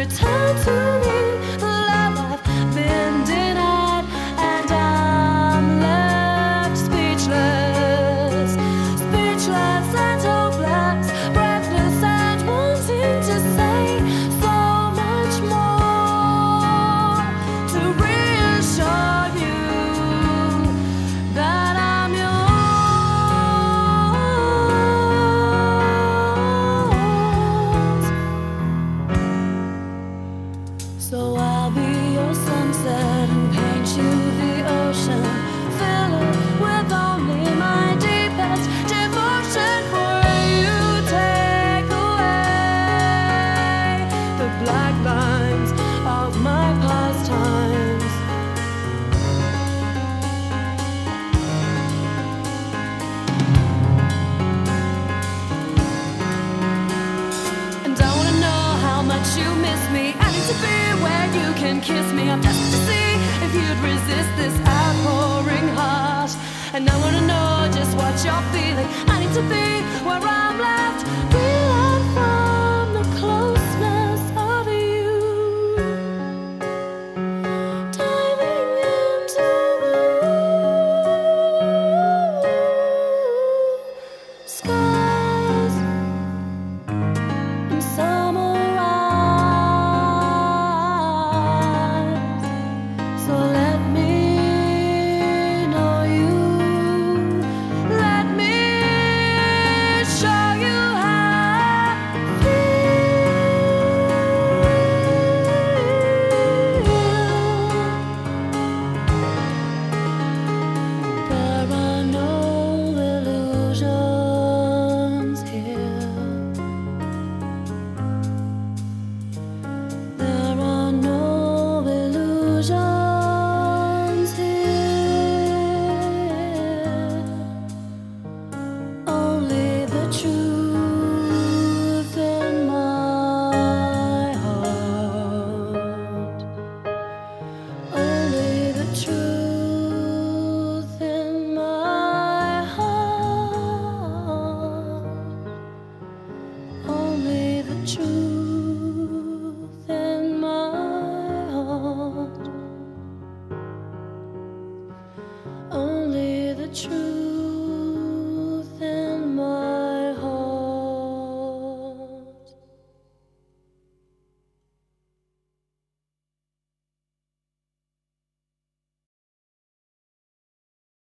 return to me the love I've been denied, and I'm left speechless, speechless and hopeless, breathless and wanting to say so much more to reassure you that I'm yours. So I'll be your sunset and paint you the ocean, fill it with only my deepest devotion. For you take away the black lines of my pastimes. And I wanna know how much you miss me. I need to be where you can kiss me. I'm desperate to see if you'd resist this outpouring heart. And I wanna know just what you're feeling. I need to be where I'm left.